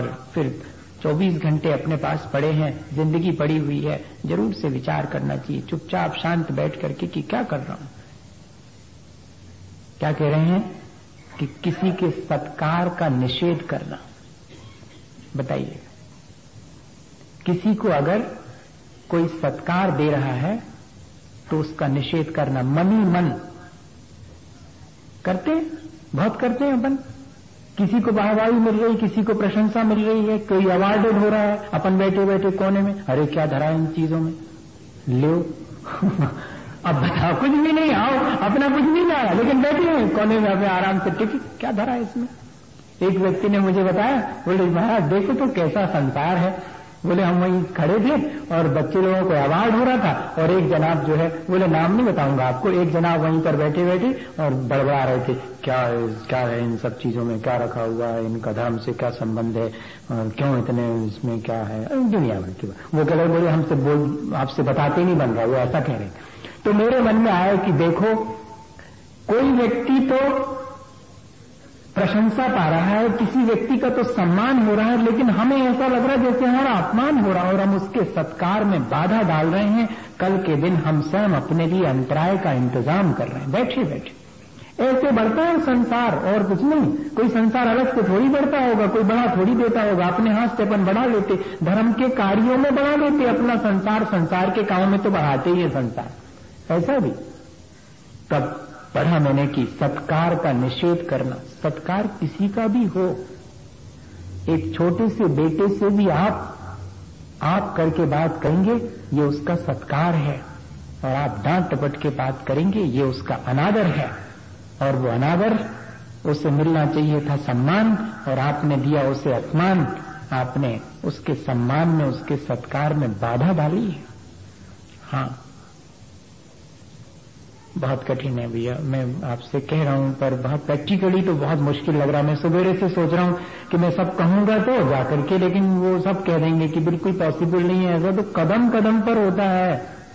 फिर 24 घंटे अपने पास पड़े हैं, जिंदगी पड़ी हुई है, जरूर से विचार करना चाहिए चुपचाप शांत बैठ करके कि क्या कर रहा हूं। क्या कह रहे हैं कि किसी के सत्कार का निषेध करना। बताइए, किसी को अगर कोई सत्कार दे रहा है तो उसका निषेध करना, मन ही मन करते हैं, बहुत करते हैं अपन। किसी को वाहवाही मिल रही, किसी को प्रशंसा मिल रही है, कोई अवार्डेड हो रहा है, अपन बैठे बैठे कोने में, अरे क्या धरा इन चीजों में, लो अब बताओ, कुछ भी नहीं, आओ अपना कुछ नहीं लाया, लेकिन बैठे हैं कोने में अपने आराम से टिक, क्या धरा है इसमें। एक व्यक्ति ने मुझे बताया, बोले महाराज देखो तो कैसा संसार है। बोले हम वहीं खड़े थे और बच्चे लोगों को अवार्ड हो रहा था, और एक जनाब जो है, बोले नाम नहीं बताऊंगा आपको, एक जनाब वहीं पर बैठे बैठे और बड़बड़ा रहे थे, क्या है इन सब चीजों में, क्या रखा हुआ है, इनका धर्म से क्या संबंध है, और क्यों इतने इसमें क्या है, दुनिया भर की। वो कह रहे, बोले हमसे आपसे बताते नहीं बन रहा, वो ऐसा कह रहे। तो मेरे मन में आया कि देखो, कोई व्यक्ति तो प्रशंसा पा रहा है, किसी व्यक्ति का तो सम्मान हो रहा है, लेकिन हमें ऐसा लग रहा है जैसे हमारा अपमान हो रहा है और हम उसके सत्कार में बाधा डाल रहे हैं। कल के दिन हम स्वयं अपने लिए अंतराय का इंतजाम कर रहे हैं बैठे बैठे। ऐसे बढ़ता है संसार, और कुछ नहीं। कोई संसार अलग से थोड़ी बढ़ता होगा, कोई बढ़ा थोड़ी देता होगा, अपने हाथ से अपन बढ़ा लेते, धर्म के कार्यों में बढ़ा लेते अपना संसार, संसार के काम में तो बढ़ाते ही है संसार। ऐसा भी तब पढ़ा मैंने कि सत्कार का निषेध करना, सत्कार किसी का भी हो, एक छोटे से बेटे से भी आप करके बात करेंगे, ये उसका सत्कार है, और आप डांट टपट के बात करेंगे, ये उसका अनादर है, और वो अनादर, उसे मिलना चाहिए था सम्मान, और आपने दिया उसे अपमान, आपने उसके सम्मान में, उसके सत्कार में बाधा डाली है। हाँ, बहुत कठिन है भैया, मैं आपसे कह रहा हूं, पर बहुत प्रैक्टिकली तो बहुत मुश्किल लग रहा है। मैं सवेरे से सोच रहा हूं कि मैं सब कहूंगा तो जाकर के, लेकिन वो सब कह देंगे कि बिल्कुल पॉसिबल नहीं है, ऐसा तो कदम कदम पर होता है।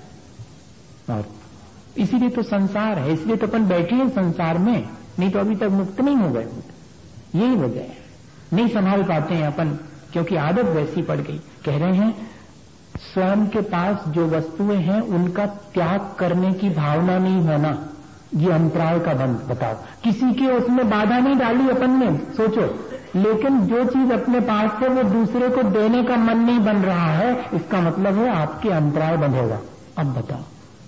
और इसीलिए तो संसार है, इसलिए तो अपन बैठे हैं संसार में, नहीं तो अभी तक मुक्त नहीं हो गए। यही वजह है, नहीं संभाल पाते हैं अपन, क्योंकि आदत वैसी पड़ गई। कह रहे हैं स्वयं के पास जो वस्तुएं हैं उनका त्याग करने की भावना नहीं होना, ये अंतराय का बंध। बताओ, किसी के उसमें बाधा नहीं डाली अपन ने, सोचो, लेकिन जो चीज अपने पास है वो दूसरे को देने का मन नहीं बन रहा है, इसका मतलब है आपके अंतराय बंध होगा। अब बताओ,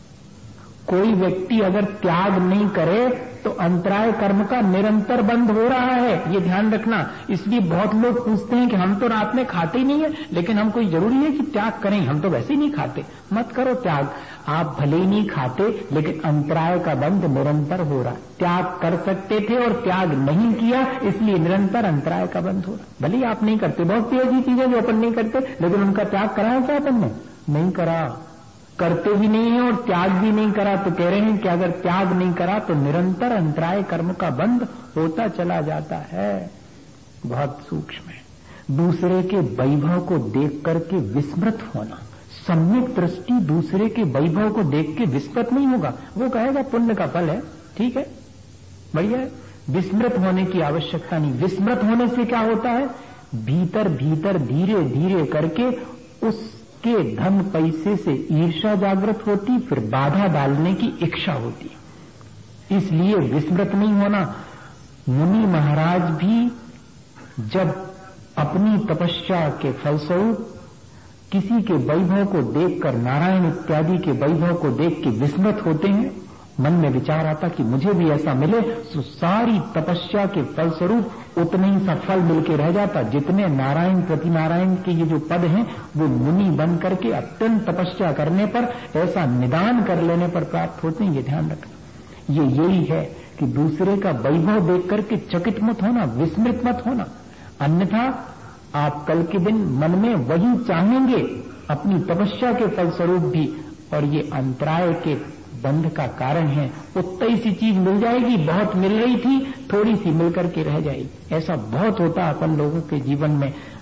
कोई व्यक्ति अगर त्याग नहीं करे तो अंतराय कर्म का निरंतर बंद हो रहा है, ये ध्यान रखना। इसलिए बहुत लोग पूछते हैं कि हम तो रात में खाते ही नहीं है, लेकिन हम कोई जरूरी है कि त्याग करें, हम तो वैसे ही नहीं खाते। मत करो त्याग, आप भले ही नहीं खाते, लेकिन अंतराय का बंध निरंतर हो रहा है। त्याग कर सकते थे और त्याग नहीं किया, इसलिए निरंतर अंतराय का बंध हो रहा। भले ही आप नहीं करते, बहुत सी ऐसी चीजें जो अपन नहीं करते, लेकिन उनका त्याग करा है क्या अपन ने? नहीं करा, करते भी नहीं है और त्याग भी नहीं करा। तो कह रहे हैं कि अगर त्याग नहीं करा तो निरंतर अंतराय कर्म का बंध होता चला जाता है। बहुत सूक्ष्म है। दूसरे के वैभव को देख करके विस्मृत होना, सम्यक दृष्टि दूसरे के वैभव को देख के विस्मृत नहीं होगा, वो कहेगा पुण्य का फल है, ठीक है, बढ़िया है। विस्मृत होने की आवश्यकता नहीं। विस्मृत होने से क्या होता है, भीतर भीतर धीरे धीरे करके उस के धन पैसे से ईर्ष्या जागृत होती, फिर बाधा डालने की इच्छा होती। इसलिए विस्मृत नहीं होना। मुनि महाराज भी जब अपनी तपस्या के फलस्वरूप किसी के वैभव को देखकर, नारायण इत्यादि के वैभव को देख के विस्मृत होते हैं, मन में विचार आता कि मुझे भी ऐसा मिले, तो सारी तपस्या के फलस्वरूप उतने ही सा फल मिलके रह जाता जितने नारायण प्रति नारायण के ये जो पद हैं वो मुनि बन करके अत्यंत तपस्या करने पर, ऐसा निदान कर लेने पर प्राप्त होते हैं। ये ध्यान रखना। ये यही है कि दूसरे का वैभव देख करके चकित मत होना, विस्मृत मत होना, अन्यथा आप कल के दिन मन में वही चाहेंगे अपनी तपस्या के फलस्वरूप भी, और ये अंतराय के बंध का कारण है। उतनी सी चीज मिल जाएगी, बहुत मिल रही थी, थोड़ी सी मिल करके रह जाएगी। ऐसा बहुत होता अपन लोगों के जीवन में।